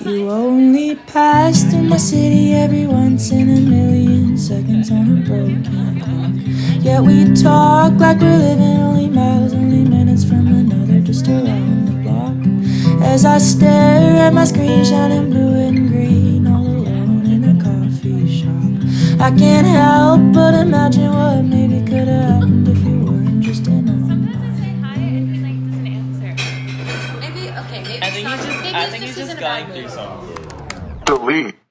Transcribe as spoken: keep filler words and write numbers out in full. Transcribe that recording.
You only pass through my city every once in a million seconds on a broken clock. Yet we talk like we're living only miles, only minutes from another, just around the block. As I stare at my screen shining blue and green, all alone in a coffee shop, I can't help but imagine what maybe could have happened if you weren't just in on my Maybe, okay, maybe I think it's he's not, just, maybe I it's think just he's he's just in a bad going mood. through something. Delete.